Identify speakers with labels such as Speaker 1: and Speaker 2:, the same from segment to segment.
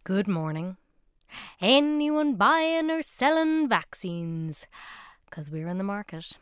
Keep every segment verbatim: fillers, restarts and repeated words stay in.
Speaker 1: Good morning. Anyone buying or selling vaccines? Because we're in the market.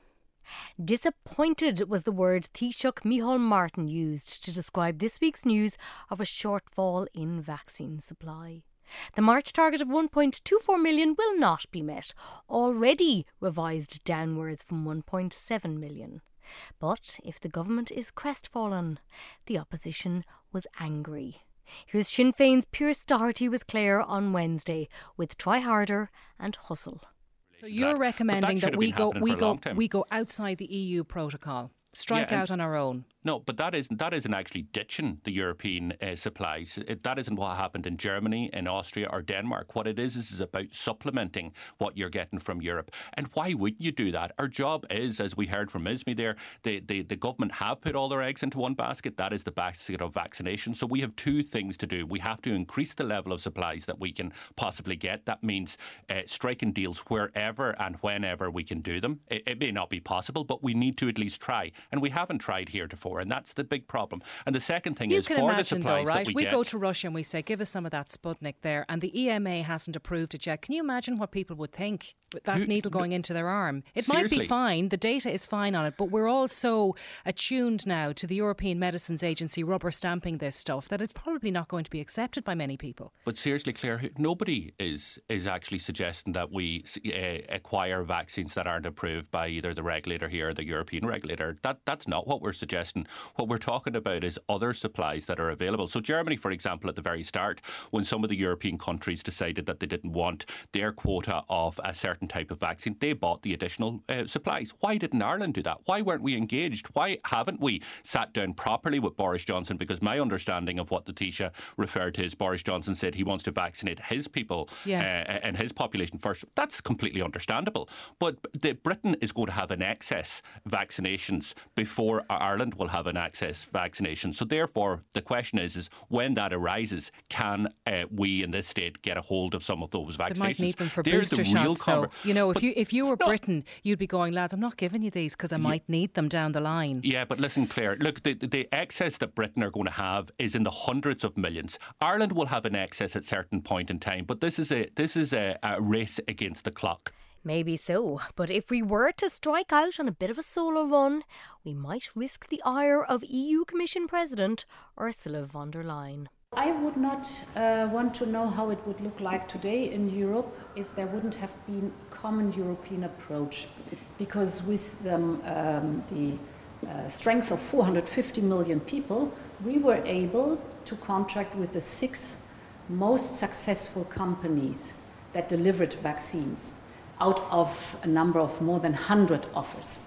Speaker 1: Disappointed was the word Taoiseach Micheál Martin used to describe this week's news of a shortfall in vaccine supply. The March target of one point two four million will not be met, already revised downwards from one point seven million. But if the government is crestfallen, the opposition was angry. Here's Sinn Féin's Piers Doherty with Clare on Wednesday with Try Harder and Hustle.
Speaker 2: So you're recommending that, that we go we go we go outside the E U protocol, strike
Speaker 3: yeah,
Speaker 2: out on our own.
Speaker 3: No, but that isn't that isn't actually ditching the European uh, supplies. It, that isn't what happened in Germany, in Austria or Denmark. What it is is, is about supplementing what you're getting from Europe. And why wouldn't you do that? Our job is, as we heard from Ismay there, the, the, the government have put all their eggs into one basket. That is the basket of vaccination. So we have two things to do. We have to increase the level of supplies that we can possibly get. That means uh, striking deals wherever and whenever we can do them. It, it may not be possible, but we need to at least try. And we haven't tried heretofore. And that's the big problem. And the second thing
Speaker 2: you
Speaker 3: is
Speaker 2: can
Speaker 3: for
Speaker 2: imagine,
Speaker 3: the supplies
Speaker 2: though, right?
Speaker 3: that we,
Speaker 2: we
Speaker 3: get.
Speaker 2: go to Russia and we say, give us some of that Sputnik there, and the E M A hasn't approved it yet. Can you imagine what people would think with that Who, needle going into their arm? It
Speaker 3: seriously?
Speaker 2: might be fine, the data is fine on it, but we're all so attuned now to the European Medicines Agency rubber stamping this stuff that it's probably not going to be accepted by many people.
Speaker 3: But seriously, Claire, nobody is is actually suggesting that we uh, acquire vaccines that aren't approved by either the regulator here or the European regulator. That That's not what we're suggesting. What we're talking about is other supplies that are available. So Germany, for example, at the very start, when some of the European countries decided that they didn't want their quota of a certain type of vaccine, they bought the additional uh, supplies. Why didn't Ireland do that? Why weren't we engaged? Why haven't we sat down properly with Boris Johnson? Because my understanding of what the Taoiseach referred to is Boris Johnson said he wants to vaccinate his people
Speaker 2: yes.
Speaker 3: uh, and his population first. That's completely understandable. But the, Britain is going to have an excess vaccinations before Ireland will have an excess vaccination. So therefore, the question is, is when that arises, can uh, we in this state get a hold of some of those vaccinations?
Speaker 2: They might need them for
Speaker 3: There's
Speaker 2: booster
Speaker 3: the real
Speaker 2: shots, though.
Speaker 3: conver-
Speaker 2: You know, if
Speaker 3: but
Speaker 2: you if you were
Speaker 3: no.
Speaker 2: Britain, you'd be going, lads, I'm not giving you these because I might yeah. need them down the line.
Speaker 3: Yeah, but listen, Claire, look, the, the excess that Britain are going to have is in the hundreds of millions. Ireland will have an excess at a certain point in time, but this is a this is a, a race against the clock.
Speaker 1: Maybe so, but if we were to strike out on a bit of a solo run, we might risk the ire of E U Commission President Ursula von der Leyen.
Speaker 4: I would not uh, want to know how it would look like today in Europe if there wouldn't have been a common European approach, because with the, um, the uh, strength of four hundred fifty million people, we were able to contract with the six most successful companies that delivered vaccines out of a number of more than one hundred offers.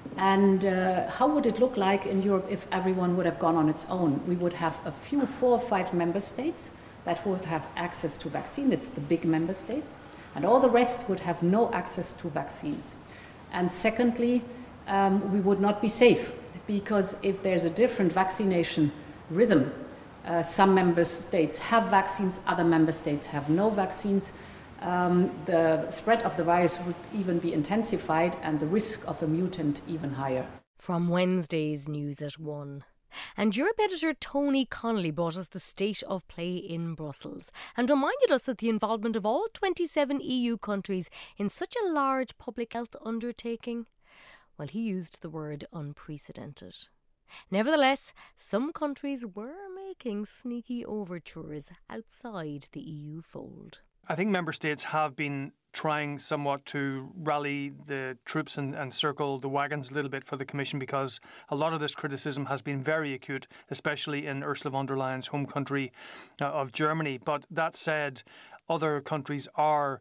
Speaker 4: And uh, how would it look like in Europe if everyone would have gone on its own? We would have a few, four or five member states that would have access to vaccine. It's the big member states. And all the rest would have no access to vaccines. And secondly, um, we would not be safe, because if there's a different vaccination rhythm, uh, some member states have vaccines, other member states have no vaccines. Um, the spread of the virus would even be intensified and the risk of a mutant even higher.
Speaker 1: From Wednesday's News at one. And Europe editor Tony Connolly brought us the state of play in Brussels and reminded us that the involvement of all twenty-seven E U countries in such a large public health undertaking, well, he used the word unprecedented. Nevertheless, some countries were making sneaky overtures outside the E U fold.
Speaker 5: I think member states have been trying somewhat to rally the troops and, and circle the wagons a little bit for the Commission, because a lot of this criticism has been very acute, especially in Ursula von der Leyen's home country uh, of Germany. But that said, other countries are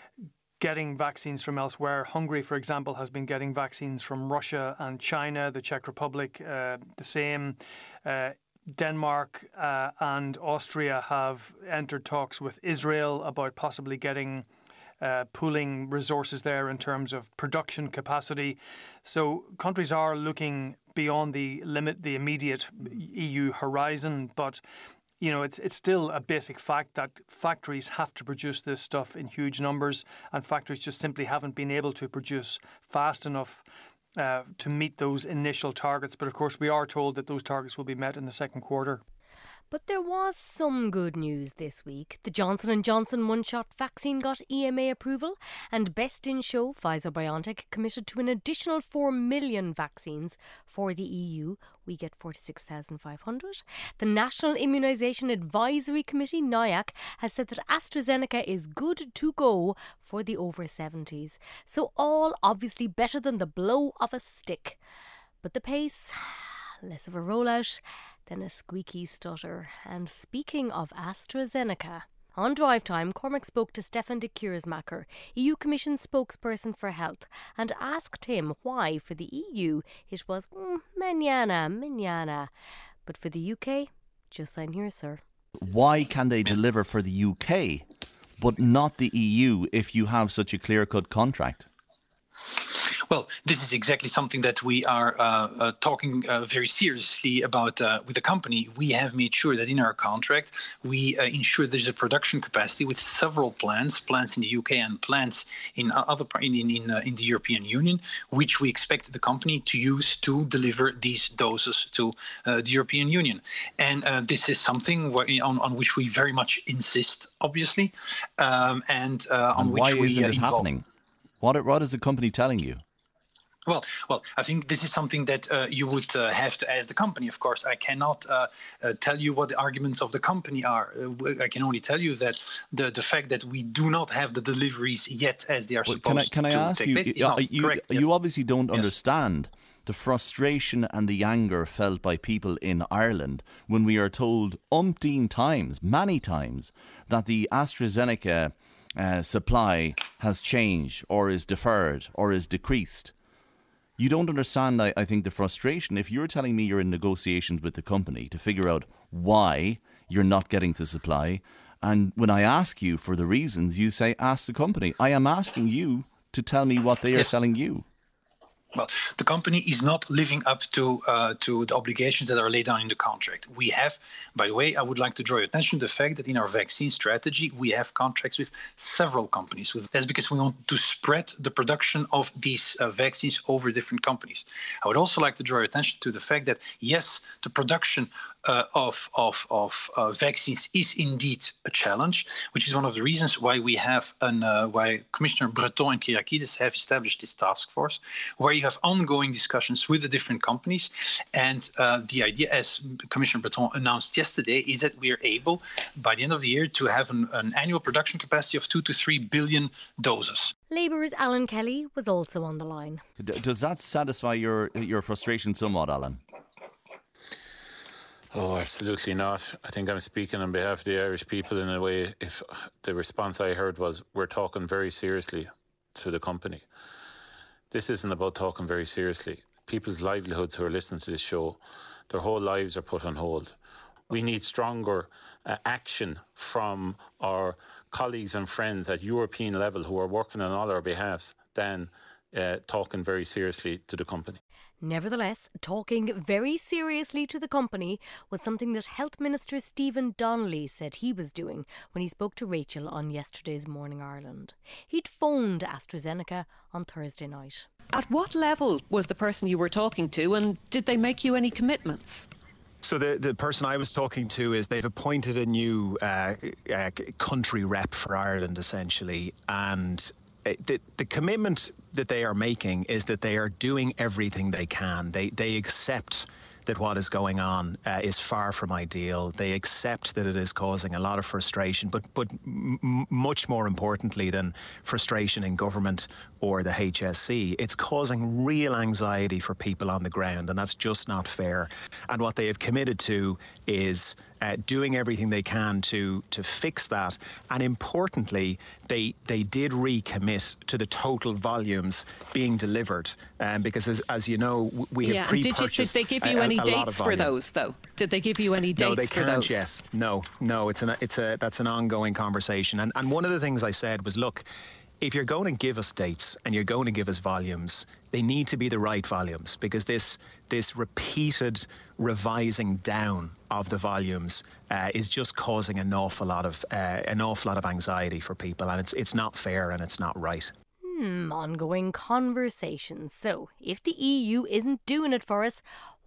Speaker 5: getting vaccines from elsewhere. Hungary, for example, has been getting vaccines from Russia and China, the Czech Republic, uh, the same. Uh, Denmark uh, and Austria have entered talks with Israel about possibly getting uh, pooling resources there in terms of production capacity. So countries are looking beyond the limit, the immediate E U horizon, but you know, it's it's still a basic fact that factories have to produce this stuff in huge numbers, and factories just simply haven't been able to produce fast enough Uh, to meet those initial targets. But of course we are told that those targets will be met in the second quarter.
Speaker 1: But there was some good news this week. The Johnson and Johnson one-shot vaccine got E M A approval, and Best in Show, Pfizer-BioNTech, committed to an additional four million vaccines for the E U. We get forty-six thousand five hundred. The National Immunisation Advisory Committee, NIAC, has said that AstraZeneca is good to go for the over seventies. So all obviously better than the blow of a stick. But the pace, less of a rollout than a squeaky stutter. And speaking of AstraZeneca, on Drive Time, Cormac spoke to Stefan de Keersmacher, E U Commission spokesperson for health, and asked him why for the E U it was mm, mañana, mañana. But for the U K, just sign here, sir.
Speaker 6: Why can they deliver for the U K, but not the E U if you have such a clear-cut contract?
Speaker 7: Well, this is exactly something that we are uh, uh, talking uh, very seriously about uh, with the company. We have made sure that in our contract, we uh, ensure there's a production capacity with several plants, plants in the U K and plants in other in in in, uh, in the European Union, which we expect the company to use to deliver these doses to uh, the European Union. And uh, this is something where, on, on which we very much insist, obviously, um, and uh, on
Speaker 6: and
Speaker 7: which
Speaker 6: why
Speaker 7: we
Speaker 6: isn't
Speaker 7: uh,
Speaker 6: it
Speaker 7: involve.
Speaker 6: happening? What what is the company telling you?
Speaker 7: Well, well, I think this is something that uh, you would uh, have to ask the company. Of course, I cannot uh, uh, tell you what the arguments of the company are. Uh, I can only tell you that the, the fact that we do not have the deliveries yet as they are
Speaker 6: well,
Speaker 7: supposed
Speaker 6: can I, can
Speaker 7: to
Speaker 6: I ask
Speaker 7: take
Speaker 6: you,
Speaker 7: place is
Speaker 6: uh,
Speaker 7: not
Speaker 6: you,
Speaker 7: correct.
Speaker 6: you
Speaker 7: Yes.
Speaker 6: obviously don't
Speaker 7: Yes.
Speaker 6: understand the frustration and the anger felt by people in Ireland when we are told umpteen times, many times, that the AstraZeneca uh, supply has changed or is deferred or is decreased. You don't understand, I, I think, the frustration. If you're telling me you're in negotiations with the company to figure out why you're not getting the supply, and when I ask you for the reasons, you say, ask the company. I am asking you to tell me what they are
Speaker 7: Yes.
Speaker 6: telling you.
Speaker 7: Well, the company is not living up to uh, to the obligations that are laid down in the contract. We have, by the way, I would like to draw your attention to the fact that in our vaccine strategy, we have contracts with several companies. With That's because we want to spread the production of these uh, vaccines over different companies. I would also like to draw your attention to the fact that, yes, the production uh, of, of, of uh, vaccines is indeed a challenge, which is one of the reasons why we have, an, uh, why Commissioner Breton and Kyriakides have established this task force, where you have ongoing discussions with the different companies. And uh, the idea, as Commissioner Breton announced yesterday, is that we are able, by the end of the year, to have an, an annual production capacity of two to three billion doses.
Speaker 1: Labour's Alan Kelly was also on the line.
Speaker 6: D- does that satisfy your your frustration somewhat, Alan?
Speaker 8: Oh, absolutely not. I think I'm speaking on behalf of the Irish people in a way. If the response I heard was, we're talking very seriously to the company. This isn't about talking very seriously. People's livelihoods who are listening to this show, their whole lives are put on hold. We need stronger uh, action from our colleagues and friends at European level who are working on all our behalves than uh, talking very seriously to the company.
Speaker 1: Nevertheless, talking very seriously to the company was something that Health Minister Stephen Donnelly said he was doing when he spoke to Rachel on yesterday's Morning Ireland. He'd phoned AstraZeneca on Thursday night.
Speaker 9: At what level was the person you were talking to, and did they make you any commitments?
Speaker 10: So the, the person I was talking to is they've appointed a new uh, uh, country rep for Ireland, essentially, and the, the commitment that they are making is that they are doing everything they can. They they accept that what is going on uh, is far from ideal. They accept that it is causing a lot of frustration, but but m- much more importantly than frustration in government or the H S C, it's causing real anxiety for people on the ground, and that's just not fair. And what they have committed to is uh, doing everything they can to to fix that. And importantly, they they did recommit to the total volumes being delivered, um, because as, as you know, we have
Speaker 9: yeah,
Speaker 10: pre-purchased.
Speaker 9: And did, you, did they give you
Speaker 10: a,
Speaker 9: any
Speaker 10: a
Speaker 9: dates for those, though? Did they give you any dates
Speaker 10: no, they
Speaker 9: for
Speaker 10: can't
Speaker 9: those?
Speaker 10: Yet. No, no, it's an it's a that's an ongoing conversation. And and one of the things I said was, look, if you're going to give us dates and you're going to give us volumes, they need to be the right volumes, because this this repeated revising down of the volumes uh, is just causing an awful lot of uh, an awful lot of anxiety for people, and it's it's not fair and it's not right.
Speaker 1: Hmm, ongoing conversations. So, if the E U isn't doing it for us,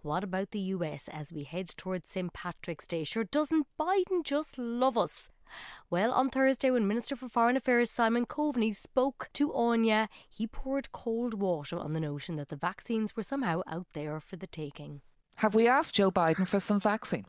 Speaker 1: what about the U S as we head towards Saint Patrick's Day? Sure, doesn't Biden just love us? Well, on Thursday, when Minister for Foreign Affairs Simon Coveney spoke to Anya, he poured cold water on the notion that the vaccines were somehow out there for the taking.
Speaker 11: Have we asked Joe Biden for some vaccine?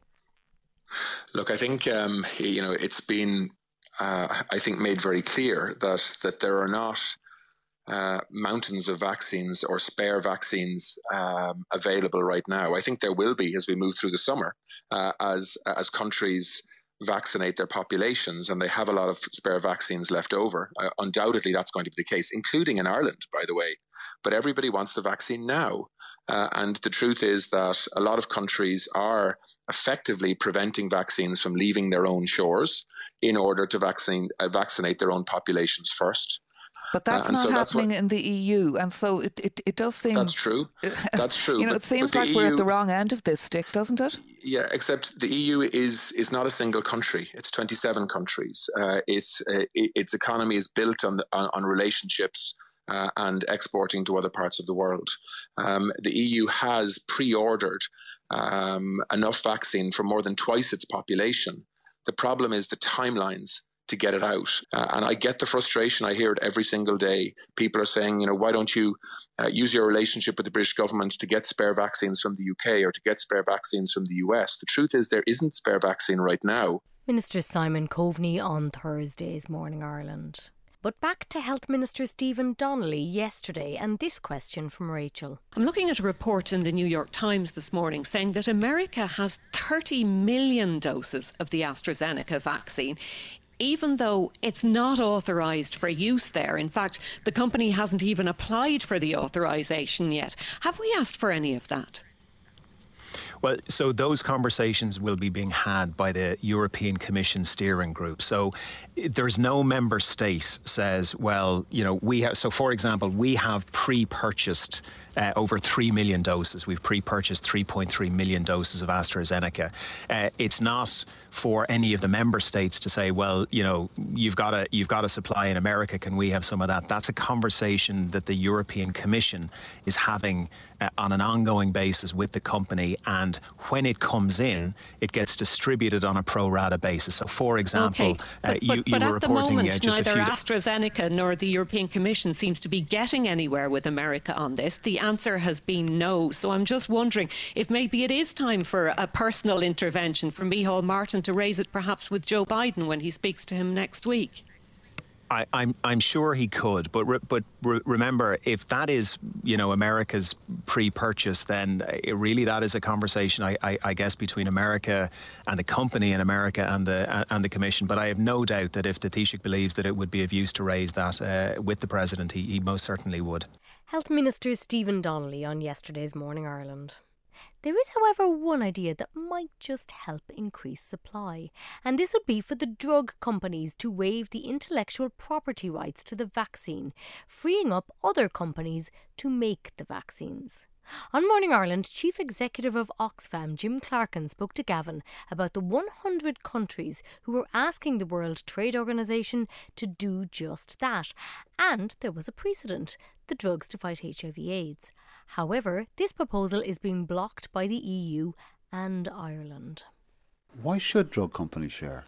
Speaker 12: Look, I think, um, you know, it's been, uh, I think, made very clear that, that there are not uh, mountains of vaccines or spare vaccines um, available right now. I think there will be as we move through the summer, uh, as as countries vaccinate their populations, and they have a lot of spare vaccines left over. Uh, undoubtedly, that's going to be the case, including in Ireland, by the way. But everybody wants the vaccine now. Uh, and the truth is that a lot of countries are effectively preventing vaccines from leaving their own shores in order to vaccine, uh, vaccinate their own populations first.
Speaker 11: But that's uh, not so happening that's what, in the E U, and so it, it, it does seem...
Speaker 12: That's true. That's true.
Speaker 11: You know,
Speaker 12: but,
Speaker 11: it seems like
Speaker 12: E U,
Speaker 11: we're at the wrong end of this stick, doesn't it?
Speaker 12: Yeah, except the E U is is not a single country. It's twenty-seven countries. Uh, it's uh, it, its economy is built on on, on relationships uh, and exporting to other parts of the world. Um, the E U has pre-ordered um, enough vaccine for more than twice its population. The problem is the timelines to get it out. Uh, and I get the frustration. I hear it every single day. People are saying, you know, why don't you uh, use your relationship with the British government to get spare vaccines from the U K or to get spare vaccines from the U S? The truth is there isn't spare vaccine right now.
Speaker 1: Minister Simon Coveney on Thursday's Morning Ireland. But back to Health Minister Stephen Donnelly yesterday, and this question from Rachel.
Speaker 9: I'm looking at a report in the New York Times this morning saying that America has thirty million doses of the AstraZeneca vaccine, even though it's not authorised for use there. In fact, the company hasn't even applied for the authorisation yet. Have we asked for any of that?
Speaker 10: Well, so those conversations will be being had by the European Commission steering group. So there's no member state says, well, you know, we have, so for example, we have pre-purchased uh, over three million doses. We've pre-purchased three point three million doses of AstraZeneca. Uh, it's not for any of the member states to say, well, you know, you've got a you've got a supply in America. Can we have some of that? That's a conversation that the European Commission is having uh, on an ongoing basis with the company. And when it comes in, it gets distributed on a pro rata basis. So, for example,
Speaker 9: okay. but,
Speaker 10: uh,
Speaker 9: but,
Speaker 10: you, you
Speaker 9: but
Speaker 10: were
Speaker 9: at the
Speaker 10: reporting
Speaker 9: moment,
Speaker 10: uh, just
Speaker 9: neither
Speaker 10: a few
Speaker 9: AstraZeneca nor the European Commission seems to be getting anywhere with America on this. The answer has been no. So I'm just wondering if maybe it is time for a personal intervention from Micheál Martin to raise it perhaps with Joe Biden when he speaks to him next week.
Speaker 10: I, I'm I'm sure he could, but re, but re, remember, if that is, you know, America's pre-purchase, then it really that is a conversation, I, I, I guess, between America and the company in America and the and the Commission. But I have no doubt that if the Taoiseach believes that it would be of use to raise that uh, with the President, he, he most certainly would.
Speaker 1: Health Minister Stephen Donnelly on yesterday's Morning Ireland. There is, however, one idea that might just help increase supply, and this would be for the drug companies to waive the intellectual property rights to the vaccine, freeing up other companies to make the vaccines. On Morning Ireland, Chief Executive of Oxfam, Jim Clarkin, spoke to Gavin about the one hundred countries who were asking the World Trade Organization to do just that. And there was a precedent, the drugs to fight H I V AIDS. However, this proposal is being blocked by the E U and Ireland.
Speaker 13: Why should drug companies share?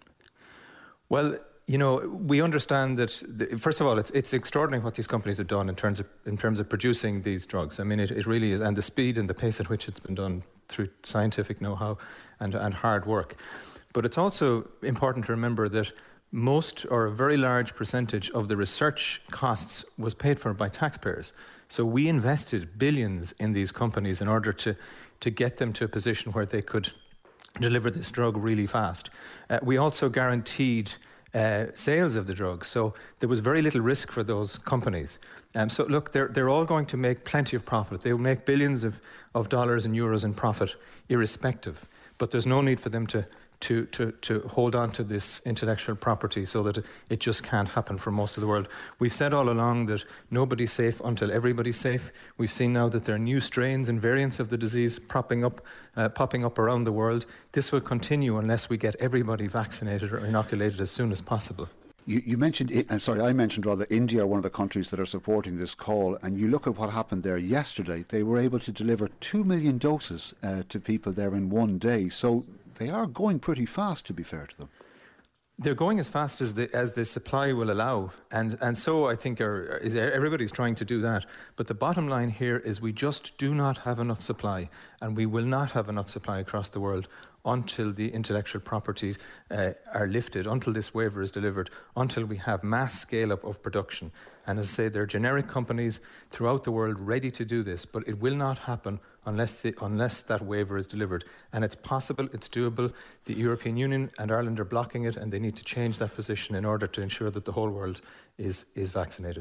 Speaker 14: Well, you know, we understand that, the, first of all, it's it's extraordinary what these companies have done in terms of in terms of producing these drugs. I mean, it, it really is, and the speed and the pace at which it's been done through scientific know-how and, and hard work. But it's also important to remember that most or a very large percentage of the research costs was paid for by taxpayers. So we invested billions in these companies in order to, to get them to a position where they could deliver this drug really fast. Uh, we also guaranteed Uh, sales of the drug, so there was very little risk for those companies. Um, so look, they're they're all going to make plenty of profit. They will make billions of, of dollars and euros in profit, irrespective. But there's no need for them to to to to hold on to this intellectual property so that it just can't happen for most of the world. We've said all along that nobody's safe until everybody's safe. We've seen now that there are new strains and variants of the disease popping up, uh, popping up around the world. This will continue unless we get everybody vaccinated or inoculated as soon as possible.
Speaker 13: You, you mentioned, I'm sorry, I mentioned rather India are one of the countries that are supporting this call, and you look at what happened there yesterday. They were able to deliver two million doses uh, to people there in one day. So they are going pretty fast, to be fair to them.
Speaker 14: They're going as fast as the as the supply will allow, and and so I think are, is, everybody's trying to do that. But the bottom line here is we just do not have enough supply, and we will not have enough supply across the world until the intellectual properties uh, are lifted, until this waiver is delivered, until we have mass scale-up of production. And as I say, there are generic companies throughout the world ready to do this, but it will not happen unless the, unless that waiver is delivered. And it's possible, it's doable. The European Union and Ireland are blocking it, and they need to change that position in order to ensure that the whole world is, is vaccinated.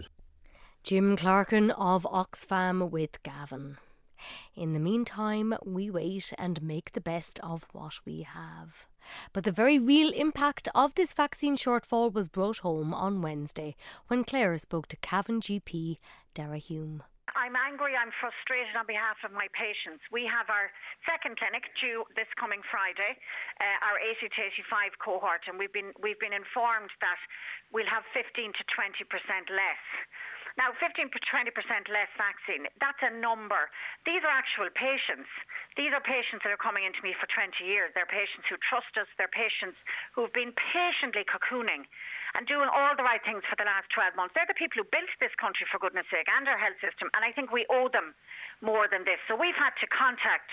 Speaker 1: Jim Clarkin of Oxfam with Gavin. In the meantime, we wait and make the best of what we have. But the very real impact of this vaccine shortfall was brought home on Wednesday when Claire spoke to Cavan G P Dara Hume.
Speaker 15: I'm angry, I'm frustrated on behalf of my patients. We have our second clinic due this coming Friday, uh, our eighty to eighty-five cohort, and we've been we've been informed that we'll have fifteen to twenty percent less. Now, fifteen to twenty percent less vaccine, that's a number. These are actual patients. These are patients that are coming into me for twenty years. They're patients who trust us. They're patients who've been patiently cocooning and doing all the right things for the last twelve months. They're the people who built this country, for goodness sake, and our health system. And I think we owe them more than this. So we've had to contact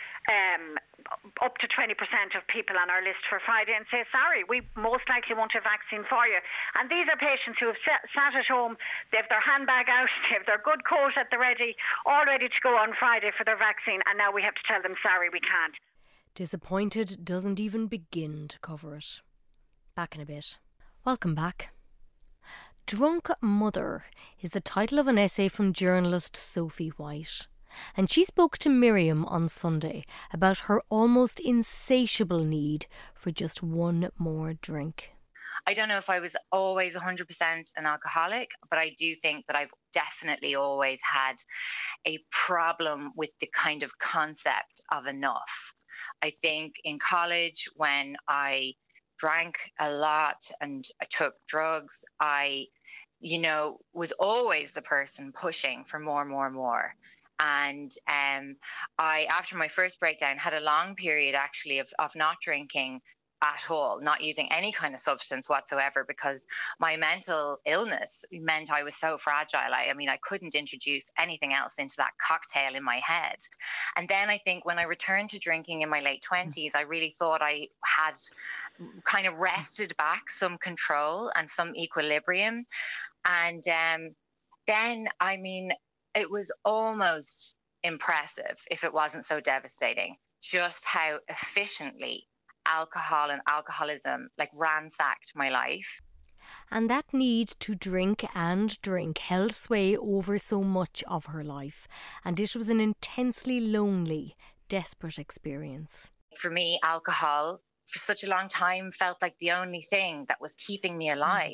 Speaker 15: um, up to twenty percent of people on our list for Friday and say, sorry, we most likely won't have vaccine for you. And these are patients who have sat, sat at home, they have their handbag out, they have their good coat at the ready, all ready to go on Friday for their vaccine, and now we have to tell them, sorry, we can't.
Speaker 1: Disappointed doesn't even begin to cover it. Back in a bit. Welcome back. Drunk Mother is the title of an essay from journalist Sophie White. And she spoke to Miriam on Sunday about her almost insatiable need for just one more drink.
Speaker 16: I don't know if I was always one hundred percent an alcoholic, but I do think that I've definitely always had a problem with the kind of concept of enough. I think in college, when I drank a lot and I took drugs, I, you know, was always the person pushing for more, more, more. And um, I, after my first breakdown, had a long period actually of, of not drinking at all, not using any kind of substance whatsoever, because my mental illness meant I was so fragile. I, I mean, I couldn't introduce anything else into that cocktail in my head. And then I think when I returned to drinking in my late twenties, I really thought I had kind of wrested back some control and some equilibrium. And um, then, I mean, it was almost impressive, if it wasn't so devastating, just how efficiently alcohol and alcoholism like ransacked my life.
Speaker 1: And that need to drink and drink held sway over so much of her life, and it was an intensely lonely, desperate experience.
Speaker 16: For me, alcohol for such a long time felt like the only thing that was keeping me alive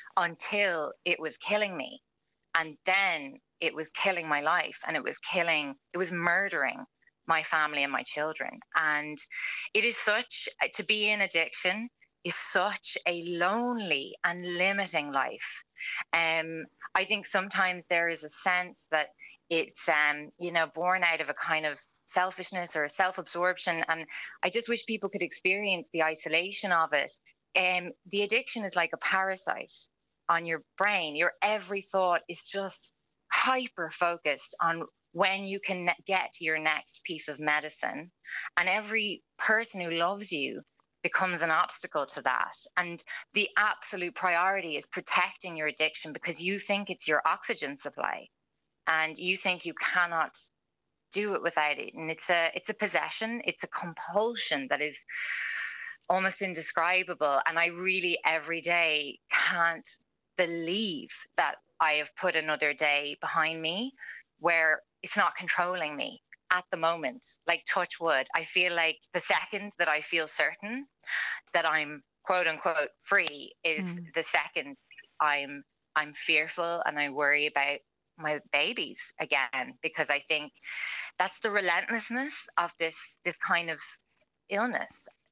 Speaker 16: until it was killing me. And then it was killing my life, and it was killing, it was murdering my family and my children. And it is such, to be in addiction is such a lonely and limiting life. Um, I think sometimes there is a sense that it's, um, you know, born out of a kind of selfishness or a self-absorption. And I just wish people could experience the isolation of it. Um, the addiction is like a parasite on your brain. Your every thought is just hyper focused on when you can get your next piece of medicine, and every person who loves you becomes an obstacle to that. And the absolute priority is protecting your addiction because you think it's your oxygen supply and you think you cannot do it without it. And it's a it's a possession, it's a compulsion that is almost indescribable. And I really every day can't believe that I have put another day behind me where it's not controlling me at the moment. Like, touch wood, I feel like the second that I feel certain that I'm quote unquote free is mm. the second I'm I'm fearful and I worry about my babies again, because I think that's the relentlessness of this this kind of illness.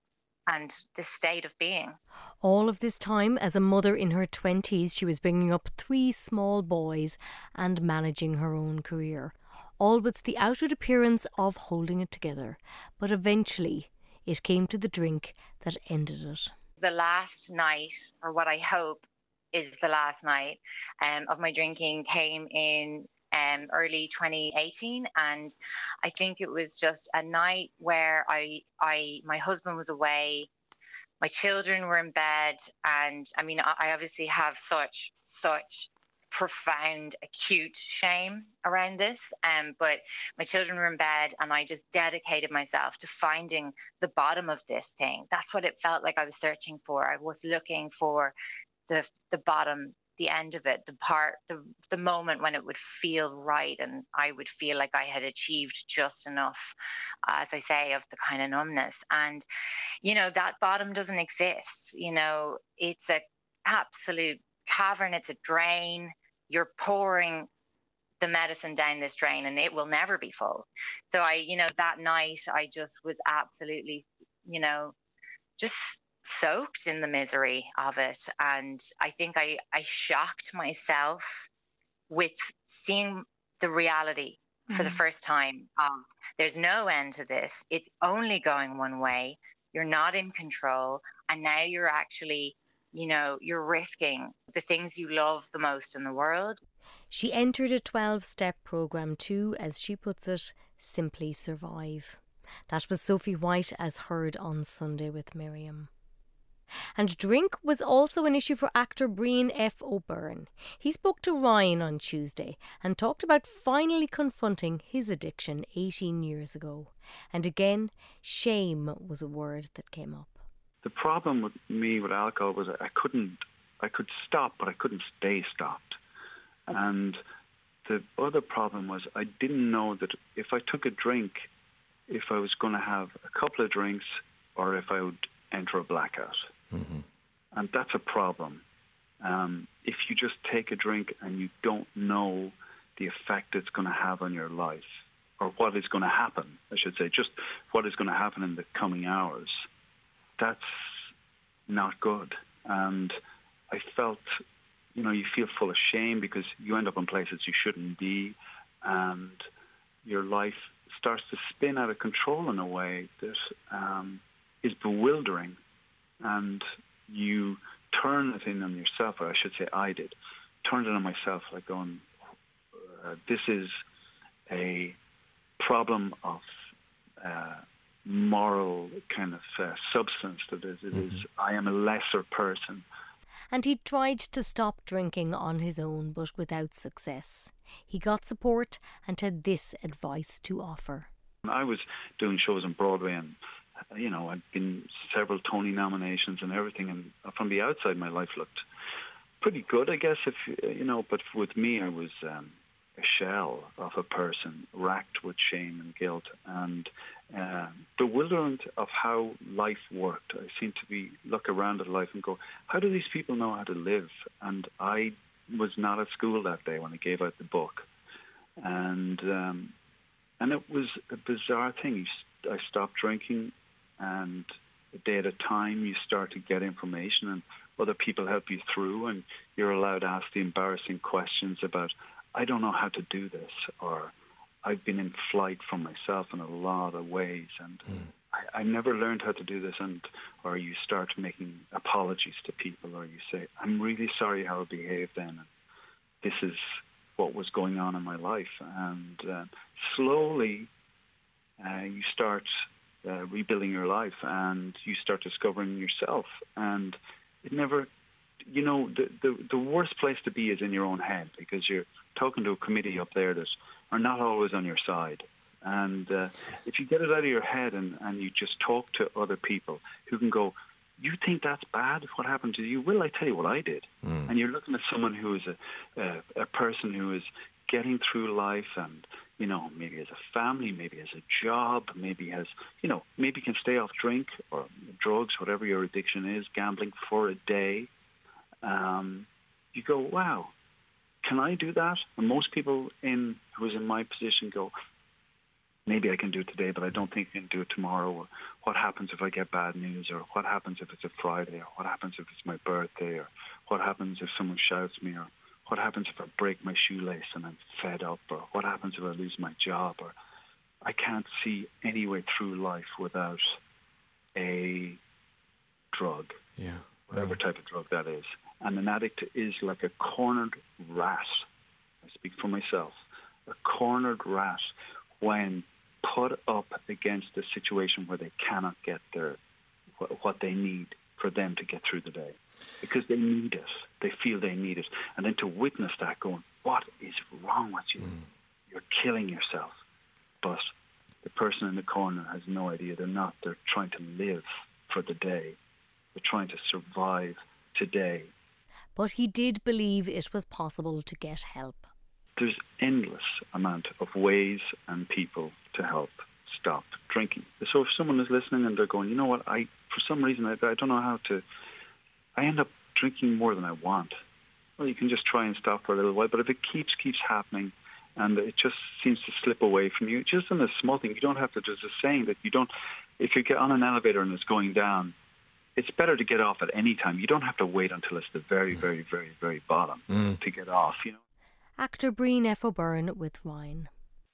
Speaker 16: and this state of being.
Speaker 1: All of this time, as a mother in her twenties, she was bringing up three small boys and managing her own career, all with the outward appearance of holding it together. But eventually, it came to the drink that ended it.
Speaker 16: The last night, or what I hope is the last night um, of my drinking, came in um, early twenty eighteen, and I think it was just a night where I, I, my husband was away, my children were in bed, and I mean, I, I obviously have such such profound, acute shame around this, um, but my children were in bed, and I just dedicated myself to finding the bottom of this thing. That's what it felt like I was searching for. I was looking for the the bottom, the end of it, the part, the the moment when it would feel right, and I would feel like I had achieved just enough, as I say, of the kind of numbness. And, you know, that bottom doesn't exist. You know, it's a absolute cavern. It's a drain. You're pouring the medicine down this drain, and it will never be full. So I, you know, that night I just was absolutely, you know, just soaked in the misery of it. And I think I, I shocked myself with seeing the reality for the first time. Um, there's no end to this. It's only going one way. You're not in control. And now you're actually, you know, you're risking the things you love the most in the world.
Speaker 1: She entered a twelve-step programme to, as she puts it, simply survive. That was Sophie White, as heard on Sunday with Miriam. And drink was also an issue for actor Brian F. O'Byrne. He spoke to Ryan on Tuesday and talked about finally confronting his addiction eighteen years ago. And again, shame was a word that came up.
Speaker 17: The problem with me with alcohol was I couldn't, I could stop, but I couldn't stay stopped. And the other problem was I didn't know that if I took a drink, if I was going to have a couple of drinks or if I would enter a blackout. Mm-hmm. And that's a problem. Um, if you just take a drink and you don't know the effect it's going to have on your life, or what is going to happen, I should say, just what is going to happen in the coming hours, that's not good. And I felt, you know, you feel full of shame because you end up in places you shouldn't be, and your life starts to spin out of control in a way that um, is bewildering. And you turn it in on yourself, or I should say I did, turned it on myself, like going, uh, this is a problem of uh, moral kind of uh, substance that is, it mm-hmm. is, I am a lesser person.
Speaker 1: And he tried to stop drinking on his own, but without success. He got support and had this advice to offer.
Speaker 17: I was doing shows on Broadway, and you know, I'd been several Tony nominations and everything, and from the outside my life looked pretty good, I guess, if you know, but with me I was um, a shell of a person racked with shame and guilt and uh, bewilderment of how life worked. I seemed to be look around at life and go, how do these people know how to live? And I was not at school that day when I gave out the book, and um, and it was a bizarre thing. I stopped drinking, and a day at a time you start to get information, and other people help you through, and you're allowed to ask the embarrassing questions about, I don't know how to do this, or I've been in flight from myself in a lot of ways, and mm. I, I never learned how to do this, and or you start making apologies to people, or you say, I'm really sorry how I behaved then, and this is what was going on in my life. And uh, slowly uh, you start uh, rebuilding your life, and you start discovering yourself. And it never, you know, the, the, the worst place to be is in your own head, because you're talking to a committee up there that are not always on your side. And uh, if you get it out of your head and, and you just talk to other people who can go, you think that's bad, what happened to you? Well, I tell you what I did. Mm. And you're looking at someone who is a, a, a person who is getting through life, and, you know, maybe has a family, maybe has a job, maybe has, you know, maybe can stay off drink or drugs, whatever your addiction is, gambling for a day. Um, you go, wow, can I do that? And most people in who's in my position go, maybe I can do it today, but I don't think I can do it tomorrow. Or what happens if I get bad news? Or what happens if it's a Friday? Or what happens if it's my birthday? Or what happens if someone shouts me? Or what happens if I break my shoelace and I'm fed up? Or what happens if I lose my job? Or I can't see any way through life without a drug,
Speaker 18: yeah,
Speaker 17: whatever type of drug that is. And an addict is like a cornered rat. I speak for myself. A cornered rat when put up against a situation where they cannot get their what they need for them to get through the day, because they need it. They feel they need it, and then to witness that, going, "What is wrong with you? Mm. You're killing yourself." But the person in the corner has no idea. They're not. They're trying to live for the day. They're trying to survive today.
Speaker 1: But he did believe it was possible to get help.
Speaker 17: There's endless amount of ways and people to help stop drinking. So if someone is listening and they're going, you know what, I for some reason I, I don't know how to, I end up drinking more than I want. Well, you can just try and stop for a little while. But if it keeps keeps happening, and it just seems to slip away from you, just in a small thing, you don't have to. There's a saying that you don't. If you get on an elevator and it's going down, it's better to get off at any time. You don't have to wait until it's the very, very, very, very bottom mm. to get off. You know.
Speaker 1: Actor Breen F. O'Byrne with Ryan.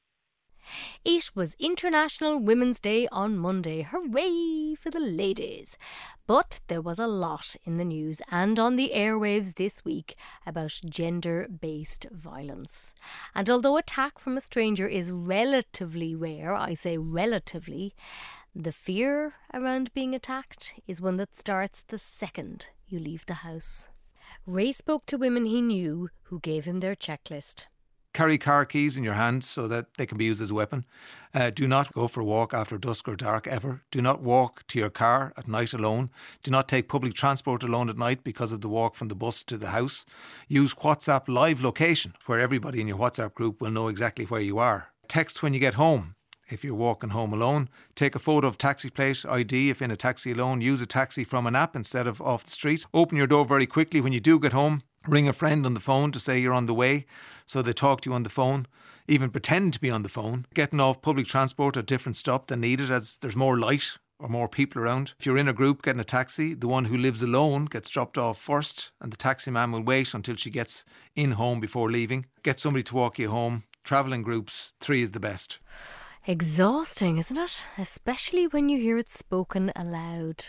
Speaker 1: It was International Women's Day on Monday. Hooray for the ladies. But there was a lot in the news and on the airwaves this week about gender-based violence. And although attack from a stranger is relatively rare, I say relatively, the fear around being attacked is one that starts the second you leave the house. Ray spoke to women he knew who gave him their checklist.
Speaker 19: Carry car keys in your hand so that they can be used as a weapon. Uh, do not go for a walk after dusk or dark ever. Do not walk to your car at night alone. Do not take public transport alone at night because of the walk from the bus to the house. Use WhatsApp live location, where everybody in your WhatsApp group will know exactly where you are. Text when you get home. If you're walking home alone, take a photo of taxi plate I D if in a taxi alone. Use a taxi from an app instead of off the street. Open your door very quickly when you do get home. Ring a friend on the phone to say you're on the way, so they talk to you on the phone. Even pretend to be on the phone. Getting off public transport at different stop than needed as there's more light or more people around. If you're in a group getting a taxi, the one who lives alone gets dropped off first and the taxi man will wait until she gets in home before leaving. Get somebody to walk you home. Travel in groups, three is the best.
Speaker 1: Exhausting, isn't it? Especially when you hear it spoken aloud.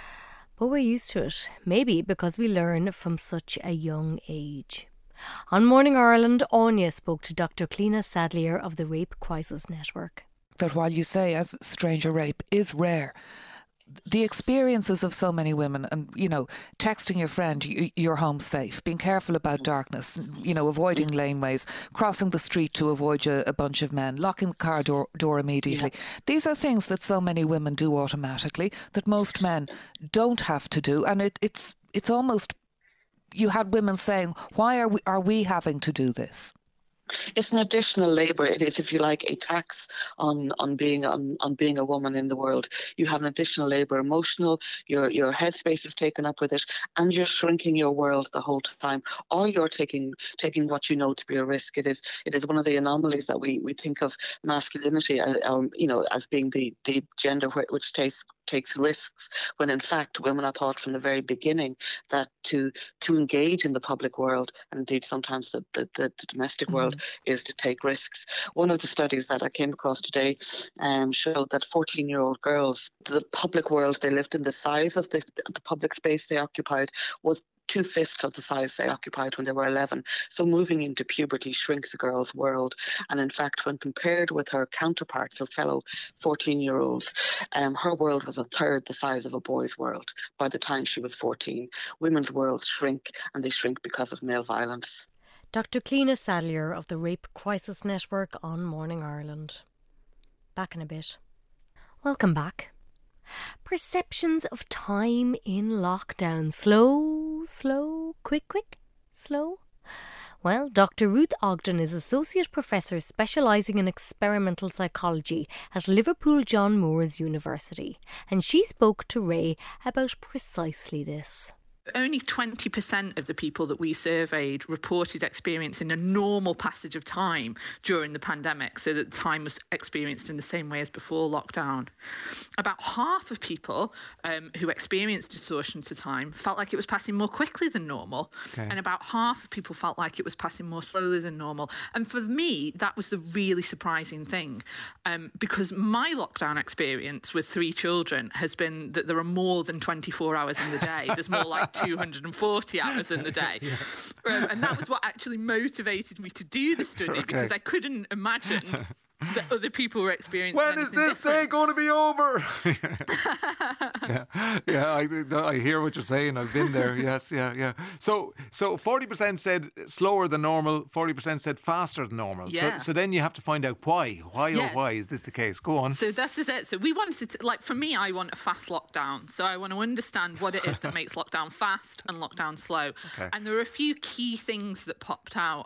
Speaker 1: But we're used to it, maybe because we learn from such a young age. On Morning Ireland, Anya spoke to Doctor Cliona Sadlier of the Rape Crisis Network.
Speaker 11: That while you say as stranger rape is rare, the experiences of so many women, and, you know, texting your friend, you're home safe, being careful about darkness, you know, avoiding laneways, crossing the street to avoid a, a bunch of men, locking the car door, door immediately. Yeah. These are things that so many women do automatically, that most men don't have to do. And it, it's it's almost, you had women saying, why are we, are we having to do this?
Speaker 20: It's an additional labour. It is, if you like, a tax on on being on, on being a woman in the world. You have an additional labour, emotional. Your your headspace is taken up with it, and you're shrinking your world the whole time, or you're taking taking what you know to be a risk. It is it is one of the anomalies that we, we think of masculinity, um, you know, as being the the gender which takes. takes risks, when in fact women are taught from the very beginning that to to engage in the public world, and indeed sometimes the, the, the, the domestic mm-hmm. world, is to take risks. One of the studies that I came across today um, showed that fourteen-year-old girls, the public world they lived in, the size of the, the public space they occupied was two-fifths of the size they occupied when they were eleven. So moving into puberty shrinks a girl's world. And in fact, when compared with her counterparts, her fellow fourteen-year-olds, um, her world was a third the size of a boy's world by the time she was fourteen. Women's worlds shrink, and they shrink because of male violence.
Speaker 1: Doctor Cliona Sadlier of the Rape Crisis Network on Morning Ireland. Back in a bit. Welcome back. Perceptions of time in lockdown. Slow, slow, quick, quick, slow. Well, Doctor Ruth Ogden is Associate Professor specialising in experimental psychology at Liverpool John Moores University, and she spoke to Ray about precisely this.
Speaker 18: Only twenty percent of the people that we surveyed reported experiencing a normal passage of time during the pandemic, so that time was experienced in the same way as before lockdown. About half of people um, who experienced distortion to time felt like it was passing more quickly than normal, okay. and about half of people felt like it was passing more slowly than normal. And for me, that was the really surprising thing, um, because my lockdown experience with three children has been that there are more than twenty-four hours in the day. There's more like two hundred forty hours in the day. Yeah. Um, and that was what actually motivated me to do the study, okay. because I couldn't imagine that other people were experiencing
Speaker 19: When is this
Speaker 18: different.
Speaker 19: day going to be over? yeah, yeah I, I hear what you're saying. I've been there. Yes, yeah, yeah. So, so forty percent said slower than normal. forty percent said faster than normal.
Speaker 18: Yeah.
Speaker 19: So, so then you have to find out why. Why
Speaker 18: yes.
Speaker 19: or why is this the case? Go on.
Speaker 18: So this is it. So we wanted to, like, for me, I want a fast lockdown. So I want to understand what it is that makes lockdown fast and lockdown slow.
Speaker 19: Okay.
Speaker 18: And there are a few key things that popped out.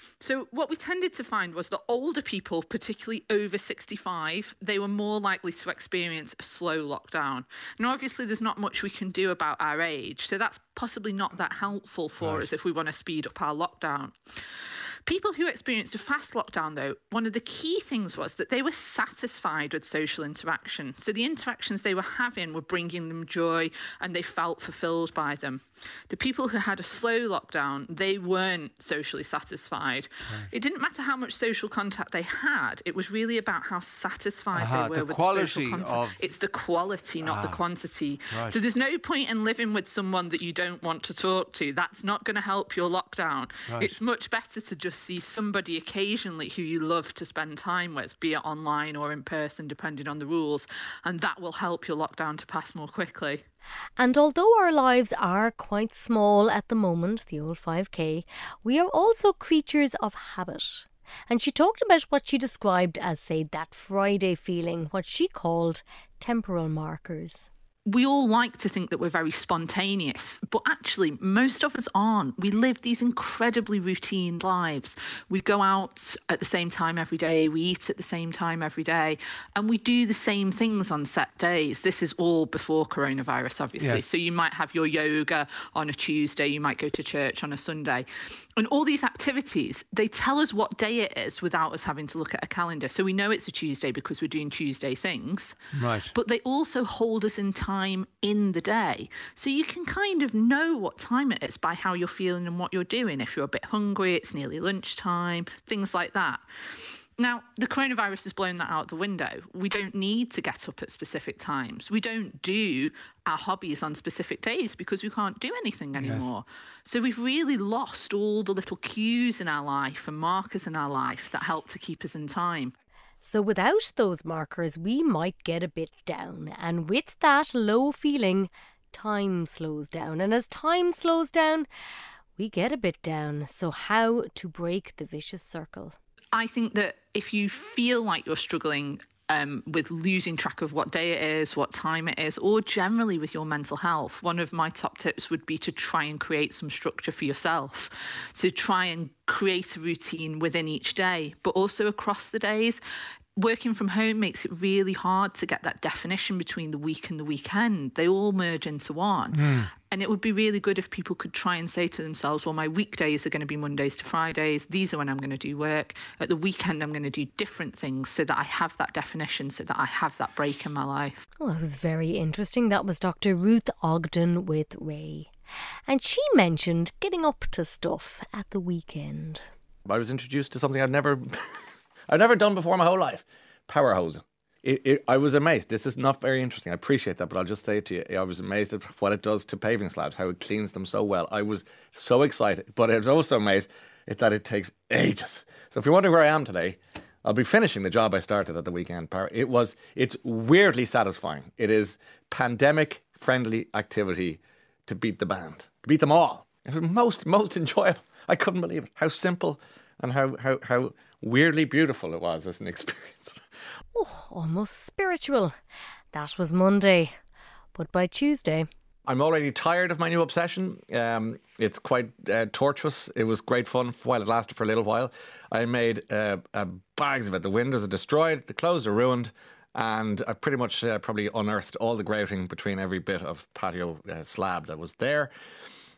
Speaker 18: So what we tended to find was that older people, particularly over sixty-five, they were more likely to experience a slow lockdown. Now, obviously, there's not much we can do about our age, so that's possibly not that helpful for right. us if we want to speed up our lockdown. People who experienced a fast lockdown, though, one of the key things was that they were satisfied with social interaction. So the interactions they were having were bringing them joy and they felt fulfilled by them. The people who had a slow lockdown, they weren't socially satisfied. Right. It didn't matter how much social contact they had. It was really about how satisfied
Speaker 19: Aha,
Speaker 18: they were
Speaker 19: the
Speaker 18: with
Speaker 19: quality
Speaker 18: the social contact.
Speaker 19: Of...
Speaker 18: It's the quality, not
Speaker 19: ah,
Speaker 18: the quantity.
Speaker 19: Right.
Speaker 18: So there's no point in living with someone that you don't want to talk to. That's not going to help your lockdown.
Speaker 19: Right.
Speaker 18: It's much better to just see somebody occasionally who you love to spend time with, be it online or in person, depending on the rules, and that will help your lockdown to pass more quickly.
Speaker 1: And although our lives are quite small at the moment, the old five K, we are also creatures of habit. And she talked about what she described as, say, that Friday feeling, what she called temporal markers.
Speaker 18: We all like to think that we're very spontaneous, but actually most of us aren't. We live these incredibly routine lives. We go out at the same time every day, we eat at the same time every day, and we do the same things on set days. This is all before coronavirus, obviously.
Speaker 19: Yes.
Speaker 18: So you might have your yoga on a Tuesday, you might go to church on a Sunday. And all these activities, they tell us what day it is without us having to look at a calendar. So we know it's a Tuesday because we're doing Tuesday things.
Speaker 19: Right.
Speaker 18: But they also hold us in time in the day. So you can kind of know what time it is by how you're feeling and what you're doing. If you're a bit hungry, it's nearly lunchtime, things like that. Now, the coronavirus has blown that out the window. We don't need to get up at specific times. We don't do our hobbies on specific days because we can't do anything anymore. Yes. So we've really lost all the little cues in our life and markers in our life that help to keep us in time.
Speaker 1: So without those markers, we might get a bit down. And with that low feeling, time slows down. And as time slows down, we get a bit down. So how to break the vicious circle?
Speaker 18: I think that if you feel like you're struggling um, with losing track of what day it is, what time it is, or generally with your mental health, one of my top tips would be to try and create some structure for yourself. So try and create a routine within each day, but also across the days. Working from home makes it really hard to get that definition between the week and the weekend. They all merge into one. Mm. And it would be really good if people could try and say to themselves, well, my weekdays are going to be Mondays to Fridays. These are when I'm going to do work. At the weekend, I'm going to do different things so that I have that definition, so that I have that break in my life.
Speaker 1: Oh, that was very interesting. That was Doctor Ruth Ogden with Ray. And she mentioned getting up to stuff at the weekend.
Speaker 21: I was introduced to something I've never... I've never done before my whole life. Power hosing. It, it, I was amazed. This is not very interesting. I appreciate that, but I'll just say it to you. I was amazed at what it does to paving slabs, how it cleans them so well. I was so excited, but I was also amazed at that it takes ages. So if you're wondering where I am today, I'll be finishing the job I started at the weekend. It was, it's weirdly satisfying. It is pandemic-friendly activity to beat the band, to beat them all. It was most, most enjoyable. I couldn't believe it. How simple and how, how, how weirdly beautiful it was as an experience.
Speaker 1: Oh, almost spiritual. That was Monday. But by Tuesday...
Speaker 21: I'm already tired of my new obsession. Um, it's quite uh, tortuous. It was great fun while it lasted for a little while. I made uh, uh, bags of it. The windows are destroyed, the clothes are ruined, and I pretty much uh, probably unearthed all the grouting between every bit of patio uh, slab that was there.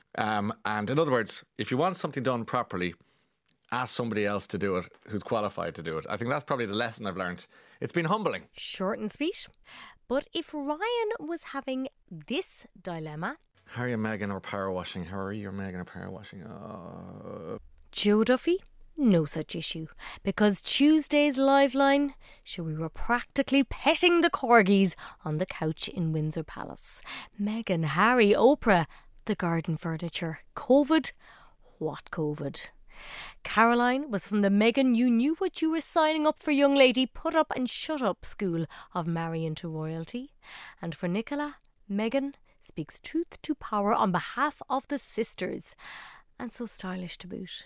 Speaker 21: Um, and in other words, if you want something done properly, ask somebody else to do it who's qualified to do it. I think that's probably the lesson I've learned. It's been humbling.
Speaker 1: Short and sweet. But if Ryan was having this dilemma...
Speaker 21: Harry and Meghan or power washing? Harry or Meghan or power washing? Uh...
Speaker 1: Joe Duffy, no such issue. Because Tuesday's Liveline, so we were practically petting the corgis on the couch in Windsor Palace. Meghan, Harry, Oprah, the garden furniture. COVID? What COVID? Caroline was from the Meghan You Knew What You Were Signing Up For young lady put up and shut up school of marrying to royalty. And for Nicola, Meghan speaks truth to power on behalf of the sisters. And so stylish to boot.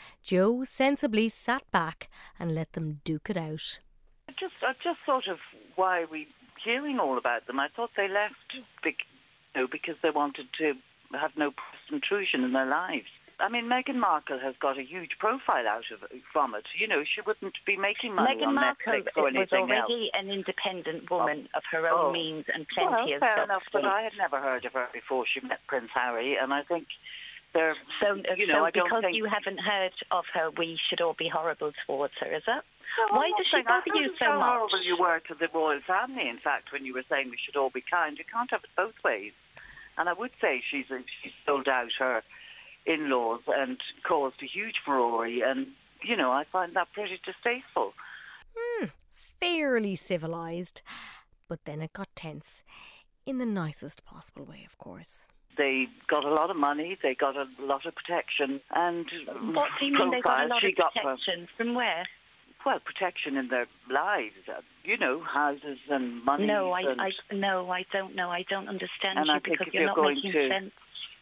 Speaker 1: Joe sensibly sat back and let them duke it out.
Speaker 2: I just, I just sort of, why are we hearing all about them? I thought they left big, you know, because they wanted to have no press intrusion in their lives. I mean, Meghan Markle has got a huge profile out of from it. You know, she wouldn't be making money
Speaker 22: Meghan
Speaker 2: on
Speaker 22: Markle
Speaker 2: Netflix or anything
Speaker 22: was already
Speaker 2: else.
Speaker 22: an independent woman of her own
Speaker 2: Oh.
Speaker 22: means and plenty
Speaker 2: well,
Speaker 22: of
Speaker 2: fair
Speaker 22: stuff.
Speaker 2: enough, but I had never heard of her before she met Prince Harry, and I think they're,
Speaker 22: So,
Speaker 2: you know,
Speaker 22: so
Speaker 2: I don't
Speaker 22: because
Speaker 2: think...
Speaker 22: you haven't heard of her, we should all be horrible towards her, is that?
Speaker 2: No,
Speaker 22: Why
Speaker 2: I'm not
Speaker 22: does she
Speaker 2: saying- I
Speaker 22: bother you
Speaker 2: noticed
Speaker 22: so
Speaker 2: how
Speaker 22: much?
Speaker 2: horrible you were to the royal family, in fact, when you were saying we should all be kind. You can't have it both ways. And I would say she's, she's sold out her in-laws and caused a huge furore, and, you know, I find that pretty distasteful.
Speaker 1: Hmm, fairly civilised. But then it got tense. In the nicest possible way, of course.
Speaker 2: They got a lot of money, they got a lot of protection, and
Speaker 22: What do you mean they got a
Speaker 2: profiles
Speaker 22: lot
Speaker 2: she
Speaker 22: of
Speaker 2: got
Speaker 22: protection? From where?
Speaker 2: Well, protection in their lives, uh, you know, houses and money.
Speaker 22: No, I,
Speaker 2: and,
Speaker 22: I, no, I don't know. I don't understand
Speaker 2: and
Speaker 22: you
Speaker 2: I think
Speaker 22: because
Speaker 2: if
Speaker 22: you're
Speaker 2: you're
Speaker 22: not
Speaker 2: going
Speaker 22: making
Speaker 2: to,
Speaker 22: sense.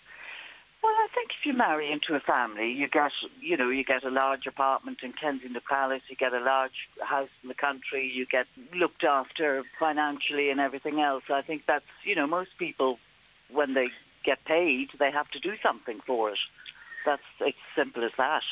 Speaker 2: Well, I think if you marry into a family, you get, you know, you get a large apartment in Kensington Palace, you get a large house in the country, you get looked after financially and everything else. I think that's, you know, most people, when they get paid, they have to do something for it. That's it's simple as that.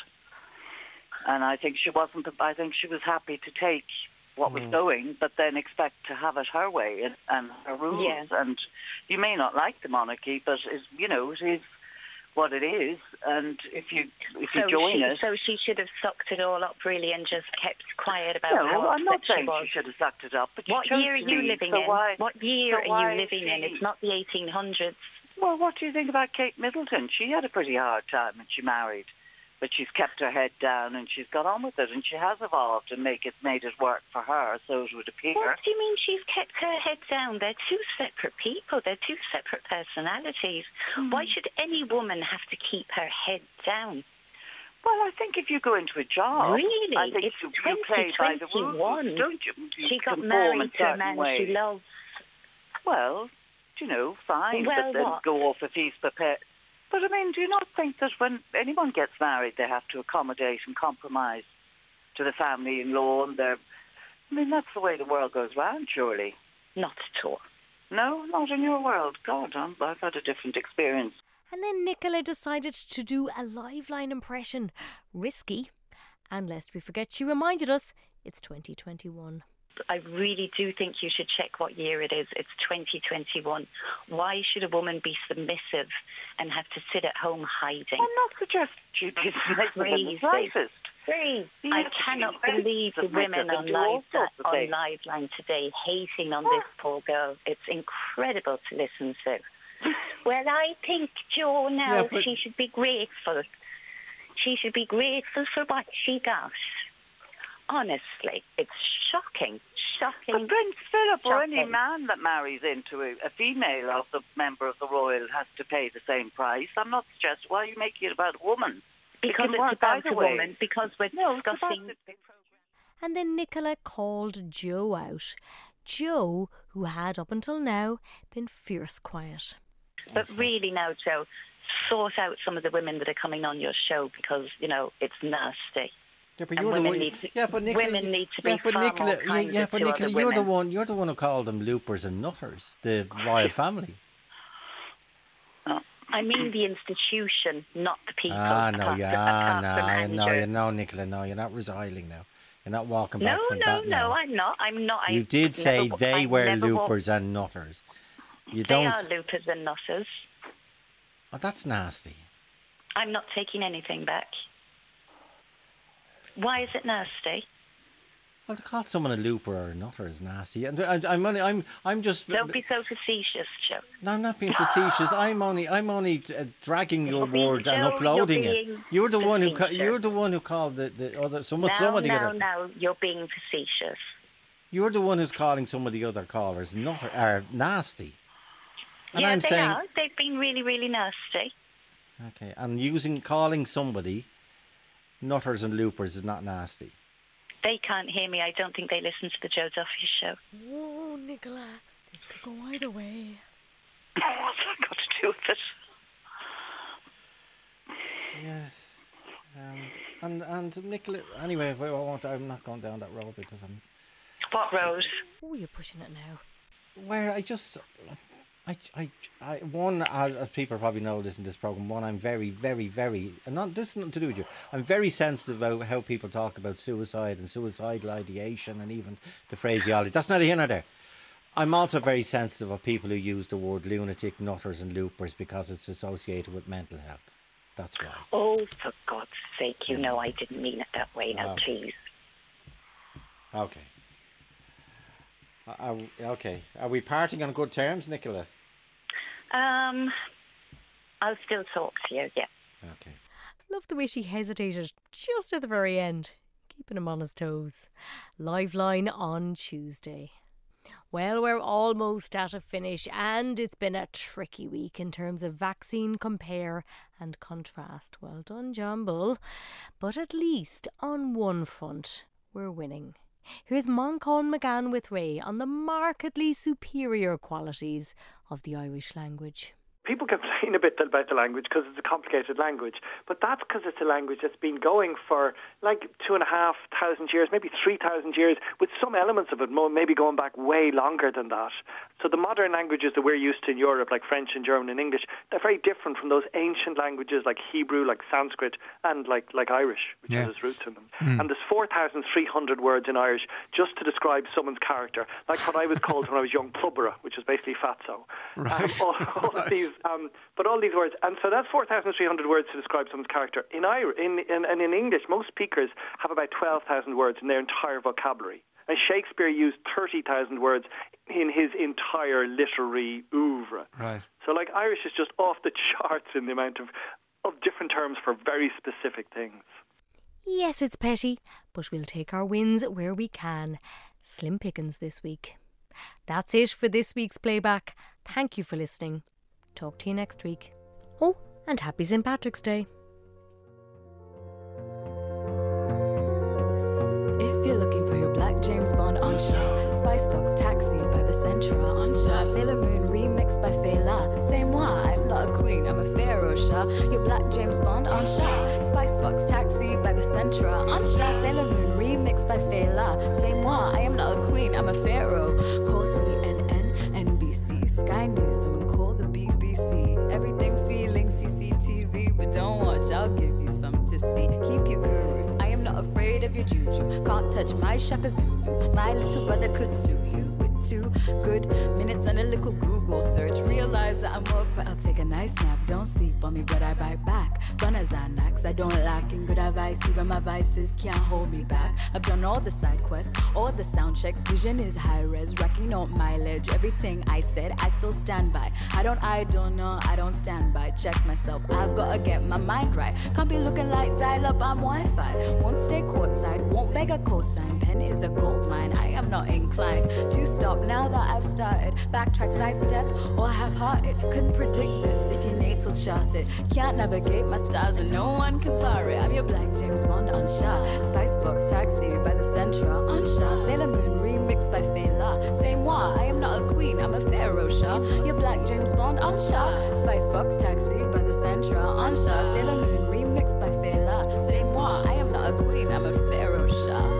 Speaker 2: And I think she wasn't. I think she was happy to take what was
Speaker 22: Mm.
Speaker 2: going, but then expect to have it her way and, and her rules.
Speaker 22: Yeah.
Speaker 2: And you may not like the monarchy, but it's, you know, it is what it is. And if you if you
Speaker 22: so
Speaker 2: join
Speaker 22: she,
Speaker 2: it,
Speaker 22: So she should have sucked it all up, really, and just kept quiet about
Speaker 2: no,
Speaker 22: how
Speaker 2: I'm not
Speaker 22: upset
Speaker 2: saying
Speaker 22: she was.
Speaker 2: she should have sucked it up. But she
Speaker 22: What
Speaker 2: chose
Speaker 22: year are
Speaker 2: to
Speaker 22: you
Speaker 2: leave,
Speaker 22: living
Speaker 2: so
Speaker 22: in?
Speaker 2: why-
Speaker 22: What year
Speaker 2: so
Speaker 22: are
Speaker 2: why
Speaker 22: you
Speaker 2: is
Speaker 22: living in?
Speaker 2: she-
Speaker 22: It's not the eighteen hundreds.
Speaker 2: Well, what do you think about Kate Middleton? She had a pretty hard time when she married, but she's kept her head down and she's got on with it, and she has evolved and make it made it work for her, so it would appear.
Speaker 22: What do you mean she's kept her head down? They're two separate people. They're two separate personalities.
Speaker 2: Hmm.
Speaker 22: Why should any woman have to keep her head down?
Speaker 2: Well, I think if you go into a job,
Speaker 22: Really?
Speaker 2: I think
Speaker 22: It's
Speaker 2: you, you play by the rules,
Speaker 22: twenty twenty-one.
Speaker 2: don't you? You
Speaker 22: She got
Speaker 2: conform
Speaker 22: married
Speaker 2: in
Speaker 22: to a
Speaker 2: certain
Speaker 22: man
Speaker 2: ways.
Speaker 22: she loves.
Speaker 2: Well, you know, fine,
Speaker 22: Well,
Speaker 2: but then
Speaker 22: what?
Speaker 2: go off a feast prepared. But I mean, do you not think that when anyone gets married, they have to accommodate and compromise to the family-in-law and their... I mean, that's the way the world goes round, surely.
Speaker 22: Not at all.
Speaker 2: No, not in your world. God, I'm, I've had a different experience.
Speaker 1: And then Nicola decided to do a Liveline impression. Risky. And lest we forget, she reminded us it's twenty twenty-one.
Speaker 22: I really do think you should check what year it is. It's twenty twenty-one. Why should a woman be submissive and have to sit at home hiding?
Speaker 2: I'm not suggesting she'd be submissive in the
Speaker 22: Crazy.
Speaker 2: slightest.
Speaker 22: Crazy.
Speaker 2: You
Speaker 22: I
Speaker 2: have to be
Speaker 22: cannot
Speaker 2: very
Speaker 22: believe the
Speaker 2: submissive
Speaker 22: women
Speaker 2: and
Speaker 22: on
Speaker 2: do all
Speaker 22: live
Speaker 2: sorts of
Speaker 22: on
Speaker 2: things.
Speaker 22: Liveline today hating on this poor girl. It's incredible to listen to. Well, I think Jo now
Speaker 23: Yeah, but-
Speaker 22: she should be grateful. She should be grateful for what she got. Honestly, it's shocking, shocking.
Speaker 2: But Prince Philip or any
Speaker 22: shocking.
Speaker 2: man that marries into a, a female of the member of the royal has to pay the same price. I'm not suggesting why are you making it about a woman.
Speaker 22: Because
Speaker 2: it can
Speaker 22: it's
Speaker 2: work
Speaker 22: about
Speaker 2: either
Speaker 22: a
Speaker 2: way.
Speaker 22: woman, because we're
Speaker 2: No, it's
Speaker 22: discussing...
Speaker 2: about the-
Speaker 1: And then Nicola called Joe out. Joe, who had up until now been fierce quiet.
Speaker 22: But really now, Joe, sort out some of the women that are coming on your show because, you know, it's nasty.
Speaker 23: Yeah, but
Speaker 22: And
Speaker 23: you're the
Speaker 22: women
Speaker 23: one.
Speaker 22: need to,
Speaker 23: Yeah, but Nicola,
Speaker 22: women need to be
Speaker 23: yeah, but
Speaker 22: far
Speaker 23: Nicola,
Speaker 22: more kinder
Speaker 23: yeah, but
Speaker 22: to
Speaker 23: Nicola,
Speaker 22: other
Speaker 23: you're the
Speaker 22: women.
Speaker 23: one. You're the one who called them loopers and nutters, the royal family.
Speaker 22: I mean the institution, not the people.
Speaker 23: Ah, no,
Speaker 22: apart-
Speaker 23: yeah,
Speaker 22: apart
Speaker 23: no,
Speaker 22: from
Speaker 23: you
Speaker 22: Andrew.
Speaker 23: know, you know, Nicola, no, you're not resiling now. You're not walking back
Speaker 22: No,
Speaker 23: from
Speaker 22: no,
Speaker 23: that
Speaker 22: no,
Speaker 23: now.
Speaker 22: I'm not. I'm not.
Speaker 23: You
Speaker 22: I've
Speaker 23: did say
Speaker 22: never-
Speaker 23: they
Speaker 22: I've
Speaker 23: were
Speaker 22: never walked-
Speaker 23: loopers and nutters. You
Speaker 22: They
Speaker 23: don't.
Speaker 22: are loopers and nutters.
Speaker 23: Oh, that's nasty.
Speaker 22: I'm not taking anything back. Why is it nasty?
Speaker 23: Well, to call someone a looper or a nutter is nasty. And I, I'm only, I'm, I'm just.
Speaker 22: Don't be so facetious, Joe.
Speaker 23: No, I'm not being facetious. I'm only, I'm only uh, dragging your
Speaker 22: You're
Speaker 23: words
Speaker 22: being-
Speaker 23: and
Speaker 22: Joe,
Speaker 23: uploading
Speaker 22: you're
Speaker 23: it.
Speaker 22: being
Speaker 23: You're the one who, ca-
Speaker 22: facetious.
Speaker 23: you're the one who called the, the other someone,
Speaker 22: No,
Speaker 23: some of the
Speaker 22: no,
Speaker 23: other.
Speaker 22: no, you're being facetious.
Speaker 23: You're the one who's calling some of the other callers nutter are nasty. And
Speaker 22: yeah,
Speaker 23: I'm
Speaker 22: they
Speaker 23: saying,
Speaker 22: are. They've been really, really nasty.
Speaker 23: okay, and using calling somebody nutters and loopers is not nasty.
Speaker 22: They can't hear me. I don't think they listen to the Joe Duffy show.
Speaker 1: Whoa, Nicola. This could go either way.
Speaker 22: What's that got to do with it?
Speaker 23: Yeah. Um, and and Nicola, anyway, I won't, I'm not going down that road because I'm.
Speaker 22: What road?
Speaker 1: Oh, you're pushing it now.
Speaker 23: Where I just, I, I, I one, as people probably know this in this program, one, I'm very, very, very, and not this is nothing to do with you. I'm very sensitive about how people talk about suicide and suicidal ideation and even the phraseology. That's neither here nor there. I'm also very sensitive of people who use the word lunatic, nutters, and loopers because it's associated with mental health. That's why.
Speaker 22: Oh, for God's sake, you know I didn't mean it that way. Now,
Speaker 23: Okay.
Speaker 22: please.
Speaker 23: Okay. Are, okay. Are we parting on good terms, Nicola?
Speaker 22: Um, I'll still talk to you, yeah.
Speaker 23: Okay.
Speaker 1: Love the way she hesitated just at the very end, keeping him on his toes. Live line on Tuesday. Well, we're almost at a finish, and it's been a tricky week in terms of vaccine compare and contrast. Well done, John Bull. But at least on one front, we're winning. Here's Moncon McGann with Ray on the markedly superior qualities of the Irish language.
Speaker 3: People complain a bit about the language because it's a complicated language, but that's because it's a language that's been going for like two and a half thousand years, maybe three thousand years, with some elements of it maybe going back way longer than that. So the modern languages that we're used to in Europe, like French and German and English, they're very different from those ancient languages like Hebrew, like Sanskrit, and like, like Irish, which
Speaker 4: Yeah.
Speaker 3: has its roots in them.
Speaker 4: Mm.
Speaker 3: And there's four thousand three hundred words in Irish just to describe someone's character, like what I was called when I was young, plubbera, which is basically fatso.
Speaker 4: Right.
Speaker 3: Um, all, all of these, um, but all these words, and so that's four thousand three hundred words to describe someone's character. In Irish, in, in, and in English, most speakers have about twelve thousand words in their entire vocabulary. And Shakespeare used thirty thousand words in his entire literary oeuvre.
Speaker 19: Right.
Speaker 3: So, like, Irish is just off the charts in the amount of, of different terms for very specific things.
Speaker 1: Yes, it's petty, but we'll take our wins where we can. Slim pickings this week. That's it for this week's playback. Thank you for listening. Talk to you next week. Oh, and happy Saint Patrick's Day.
Speaker 5: If you're looking for your Black James Bond on Shaw, Spicebox Taxi by the Centra on Shaw, Sailor Moon remixed by Fela. C'est moi, I'm not a queen, I'm a pharaoh, Shaw. Your Black James Bond on Shaw, Spicebox Taxi by the Centra on Shaw, Sailor Moon remixed by Fela. C'est moi, I am not a queen, I'm a pharaoh. Call C N N, N B C, Sky News, someone call the B B C. Everything's feeling C C T V, but don't watch, I'll give you something to see. Keep your gurus, I am not afraid of your juju. Can't touch my Shaka Zulu. My little brother could slew you with two good minutes and a little Google search. Realize that I'm woke, but I'll take a nice nap. Don't sleep on me, but I bite back. Run as Xanax, I don't lack in good advice. Even my vices can't hold me back. I've done all the side quests, all the sound checks. Vision is high res, racking up mileage. Everything I said, I still stand by. I don't, I don't know, I don't stand by. Check myself, I've gotta get my mind right. Can't be looking like dial up, I'm Wi-Fi. Won't stay courtside, won't beg a cosign. Pen is a gold mine, I am not inclined to stop now that I've started. Backtrack, sidestep, or half-hearted. Couldn't predict this if your natal charted. Can't navigate my stars and no one can bar it. I'm your Black James Bond on Shaw. Spicebox Taxi by the Centra on Shaw. Sailor Moon remixed by Fela. C'est moi, I am not a queen, I'm a pharaoh, Shaw. Your Black James Bond on Shaw. Spicebox Taxi by the Centra on Shaw. Sailor Moon remixed by Fela. C'est moi, I am not a queen, I'm a pharaoh, Shaw.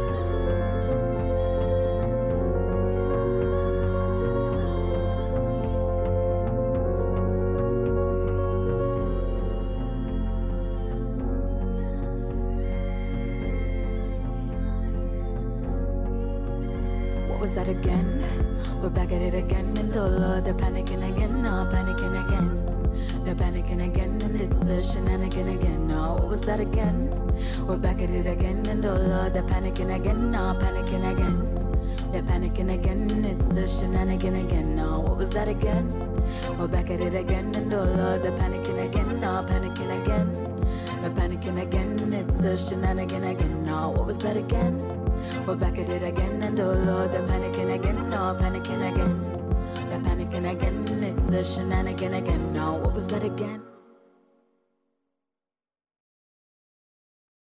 Speaker 5: Was that again? We're back at it again, and oh Lord, they're panicking again, no, panicking again. They're panicking again, and it's a shenanigan again. No, what was that again? We're back at it again, and oh Lord, they're panicking again. No, panicking again. They're panicking again, it's a shenanigan again. No, what was that again? We're back at it again, and oh Lord, they're panicking again. No, panicking again. They're panicking again, it's a shenanigan again. No, what was that again? We're back at it again, and oh Lord, they're panicking again. No, panicking again. They're panicking again, it's a shenanigan again. No, what was that again?